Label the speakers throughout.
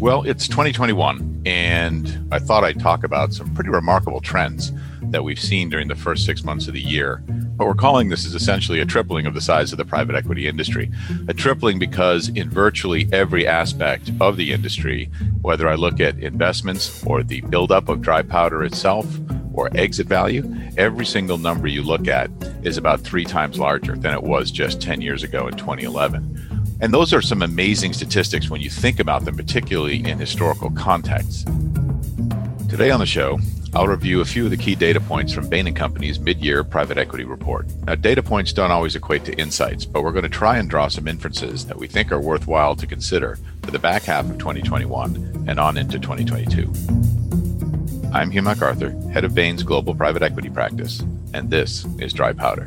Speaker 1: Well, it's 2021, and I thought I'd talk about some pretty remarkable trends that we've seen during the first 6 months of the year. What we're calling this is essentially a tripling of the size of the private equity industry. A tripling because in virtually every aspect of the industry, whether I look at investments or the buildup of dry powder itself or exit value, every single number you look at is about 3 times larger than it was just 10 years ago in 2011. And those are some amazing statistics when you think about them, particularly in historical context. Today on the show, I'll review a few of the key data points from Bain & Company's mid-year private equity report. Now, data points don't always equate to insights, but we're going to try and draw some inferences that we think are worthwhile to consider for the back half of 2021 and on into 2022. I'm Hugh MacArthur, head of Bain's global private equity practice, and this is Dry Powder.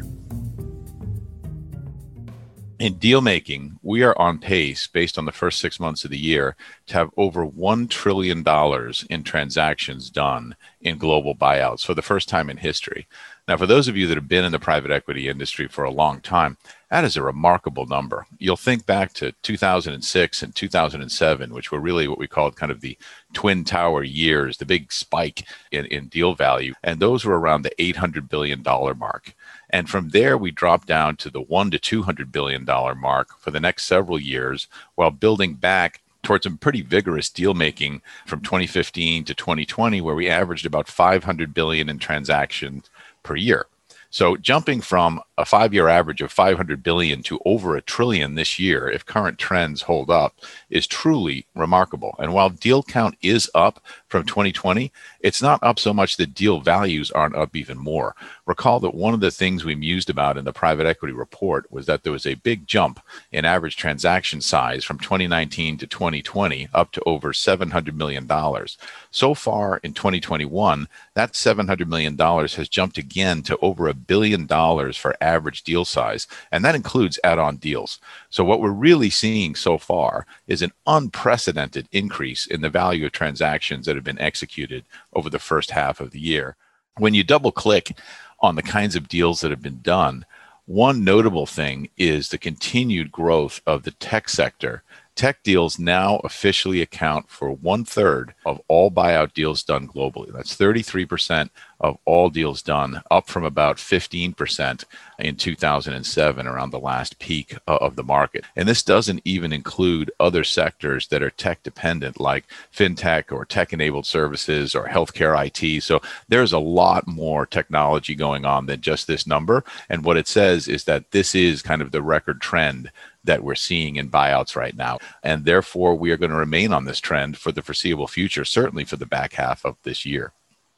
Speaker 1: In deal making, we are on pace, based on the first 6 months of the year, to have over $1 trillion in transactions done in global buyouts for the first time in history. Now, for those of you that have been in the private equity industry for a long time, that is a remarkable number. You'll think back to 2006 and 2007, which were really what we called kind of the Twin Tower years, the big spike in deal value. And those were around the $800 billion mark. And from there, we dropped down to the $100 to $200 billion mark for the next several years, while building back towards some pretty vigorous deal making from 2015 to 2020, where we averaged about $500 billion in transactions per year. So jumping from a 5-year average of $500 billion to over $1 trillion this year, if current trends hold up, is truly remarkable. And while deal count is up from 2020, it's not up so much that deal values aren't up even more. Recall that one of the things we mused about in the private equity report was that there was a big jump in average transaction size from 2019 to 2020 up to over $700 million. So far in 2021, that $700 million has jumped again to over $1 billion for average deal size, and that includes add-on deals. So what we're really seeing so far is an unprecedented increase in the value of transactions that have been executed over the first half of the year. When you double click on the kinds of deals that have been done, one notable thing is the continued growth of the tech sector. Tech deals now officially account for 1/3 of all buyout deals done globally. That's 33% of all deals done, up from about 15% in 2007, around the last peak of the market. And this doesn't even include other sectors that are tech dependent, like fintech or tech-enabled services or healthcare IT. So there's a lot more technology going on than just this number. And what it says is that this is kind of the record trend that we're seeing in buyouts right now. And therefore, we are going to remain on this trend for the foreseeable future, certainly for the back half of this year.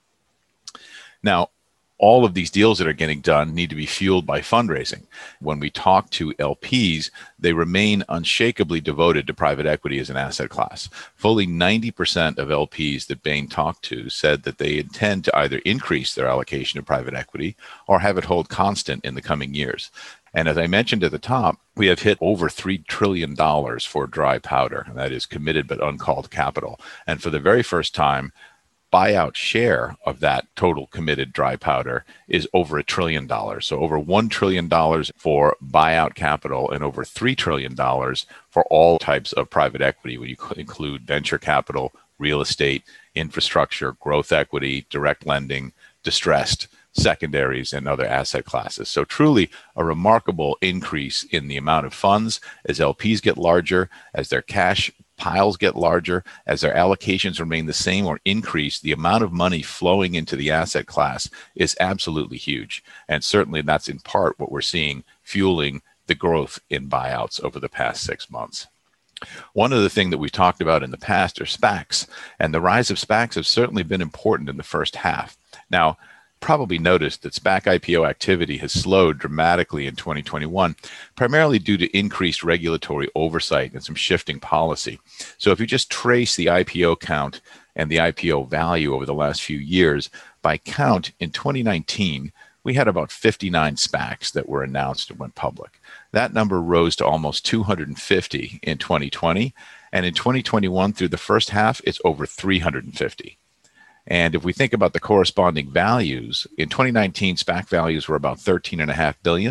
Speaker 1: Now, all of these deals that are getting done need to be fueled by fundraising. When we talk to LPs, they remain unshakably devoted to private equity as an asset class. Fully 90% of LPs that Bain talked to said that they intend to either increase their allocation to private equity or have it hold constant in the coming years. And as I mentioned at the top, we have hit over $3 trillion for dry powder, and that is committed but uncalled capital. And for the very first time, buyout share of that total committed dry powder is over $1 trillion. So over $1 trillion for buyout capital and over $3 trillion for all types of private equity, when you include venture capital, real estate, infrastructure, growth equity, direct lending, distressed, secondaries, and other asset classes. So truly a remarkable increase in the amount of funds as LPs get larger, as their cash piles get larger, as their allocations remain the same or increase. The amount of money flowing into the asset class is absolutely huge. And certainly that's in part what we're seeing fueling the growth in buyouts over the past 6 months. One other thing that we've talked about in the past are SPACs, and the rise of SPACs has certainly been important in the first half. Now, probably noticed that SPAC IPO activity has slowed dramatically in 2021, primarily due to increased regulatory oversight and some shifting policy. So if you just trace the IPO count and the IPO value over the last few years, by count in 2019, we had about 59 SPACs that were announced and went public. That number rose to almost 250 in 2020. And in 2021, through the first half, it's over 350. And if we think about the corresponding values, in 2019, SPAC values were about $13.5 billion.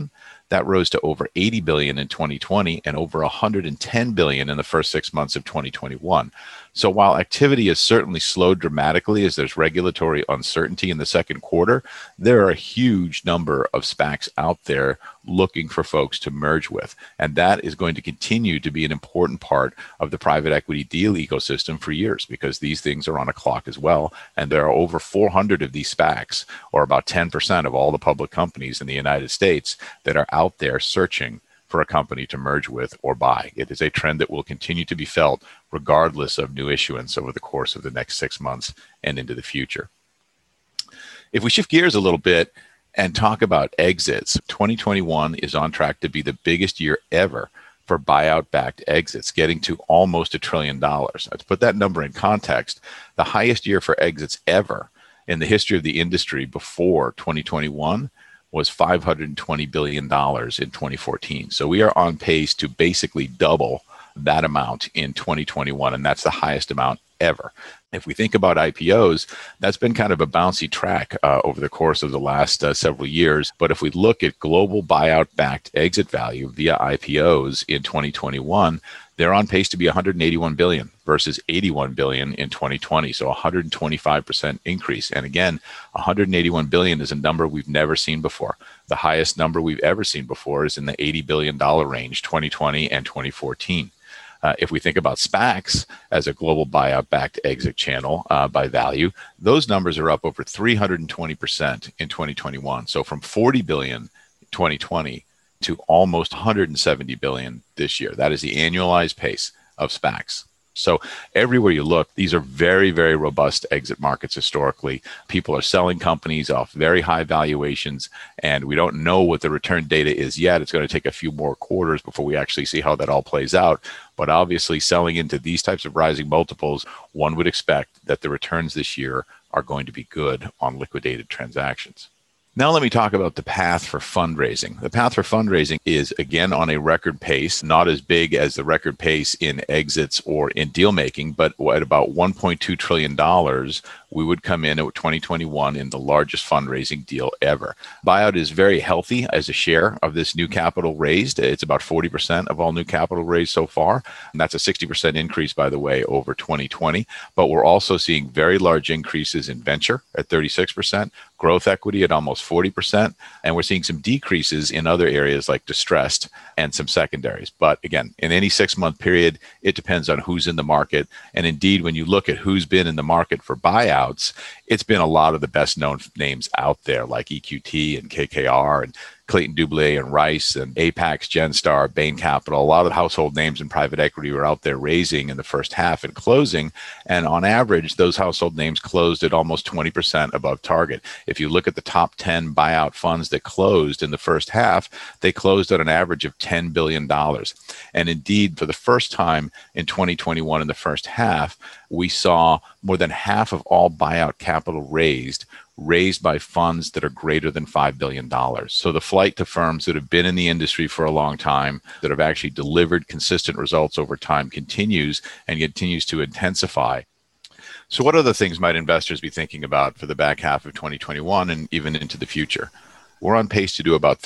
Speaker 1: That rose to over 80 billion in 2020 and over 110 billion in the first 6 months of 2021. So while activity has certainly slowed dramatically as there's regulatory uncertainty in the second quarter, there are a huge number of SPACs out there looking for folks to merge with. And that is going to continue to be an important part of the private equity deal ecosystem for years, because these things are on a clock as well. And there are over 400 of these SPACs, or about 10% of all the public companies in the United States, that are out there searching for a company to merge with or buy. It is a trend that will continue to be felt regardless of new issuance over the course of the next 6 months and into the future. If we shift gears a little bit and talk about exits, 2021 is on track to be the biggest year ever for buyout-backed exits, getting to almost $1 trillion. Now, to put that number in context, the highest year for exits ever in the history of the industry before 2021 was $520 billion in 2014. So we are on pace to basically double that amount in 2021, and that's the highest amount ever. If we think about IPOs, that's been kind of a bouncy track over the course of the last several years. But if we look at global buyout-backed exit value via IPOs in 2021, they're on pace to be 181 billion versus 81 billion in 2020. So 125% increase. And again, 181 billion is a number we've never seen before. The highest number we've ever seen before is in the $80 billion range, 2020 and 2014. If we think about SPACs as a global buyout-backed exit channel by value, those numbers are up over 320% in 2021. So from 40 billion in 2020 to almost 170 billion this year. That is the annualized pace of SPACs. So everywhere you look, these are very, very robust exit markets historically. People are selling companies off very high valuations, and we don't know what the return data is yet. It's going to take a few more quarters before we actually see how that all plays out. But obviously, selling into these types of rising multiples, one would expect that the returns this year are going to be good on liquidated transactions. Now let me talk about the path for fundraising. The path for fundraising is, again, on a record pace, not as big as the record pace in exits or in deal making, but at about $1.2 trillion, we would come in at 2021 in the largest fundraising deal ever. Buyout is very healthy as a share of this new capital raised. It's about 40% of all new capital raised so far. And that's a 60% increase, by the way, over 2020. But we're also seeing very large increases in venture at 36%, growth equity at almost 40%, and we're seeing some decreases in other areas like distressed and some secondaries. But again, in any 6-month period, it depends on who's in the market. And indeed, when you look at who's been in the market for buyouts, it's been a lot of the best known names out there like EQT and KKR and Clayton Dubilier and Rice and Apax, Genstar, Bain Capital. A lot of the household names in private equity were out there raising in the first half and closing. And on average, those household names closed at almost 20% above target. If you look at the top 10 buyout funds that closed in the first half, they closed at an average of $10 billion. And indeed, for the first time in 2021 in the first half, we saw more than half of all buyout capital raised by funds that are greater than $5 billion. So the flight to firms that have been in the industry for a long time, that have actually delivered consistent results over time, continues and continues to intensify. So what other things might investors be thinking about for the back half of 2021 and even into the future? We're on pace to do about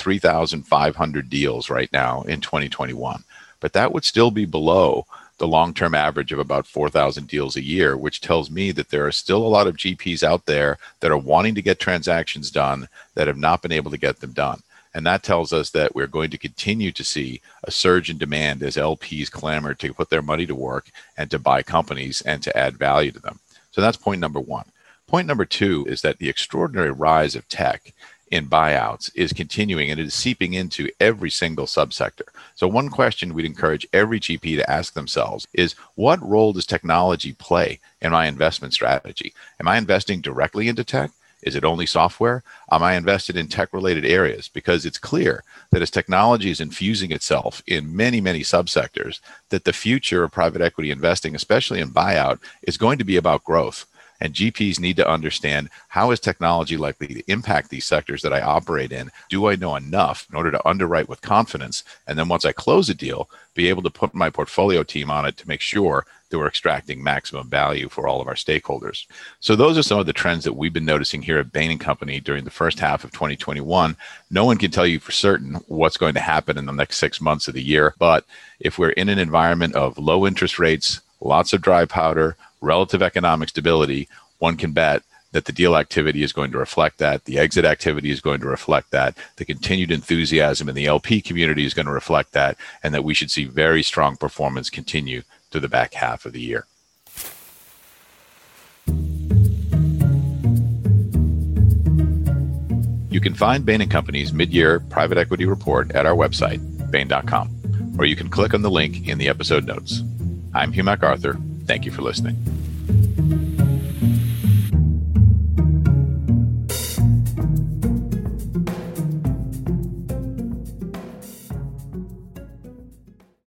Speaker 1: 3,500 deals right now in 2021, but that would still be below the long-term average of about 4,000 deals a year, which tells me that there are still a lot of GPs out there that are wanting to get transactions done that have not been able to get them done. And that tells us that we're going to continue to see a surge in demand as LPs clamor to put their money to work and to buy companies and to add value to them. So that's point number one. Point number two is that the extraordinary rise of tech in buyouts is continuing, and it is seeping into every single subsector. So one question we'd encourage every GP to ask themselves is, what role does technology play in my investment strategy? Am I investing directly into tech? Is it only software? Am I invested in tech-related areas? Because it's clear that as technology is infusing itself in many, many subsectors, that the future of private equity investing, especially in buyout, is going to be about growth. And GPs need to understand, how is technology likely to impact these sectors that I operate in? Do I know enough in order to underwrite with confidence? And then once I close a deal, be able to put my portfolio team on it to make sure that we're extracting maximum value for all of our stakeholders. So those are some of the trends that we've been noticing here at Bain & Company during the first half of 2021. No one can tell you for certain what's going to happen in the next 6 months of the year, but if we're in an environment of low interest rates, lots of dry powder, relative economic stability, one can bet that the deal activity is going to reflect that, the exit activity is going to reflect that, the continued enthusiasm in the LP community is going to reflect that, and that we should see very strong performance continue to the back half of the year. You can find Bain & Company's mid-year private equity report at our website, bain.com, or you can click on the link in the episode notes. I'm Hugh MacArthur. Thank you for listening.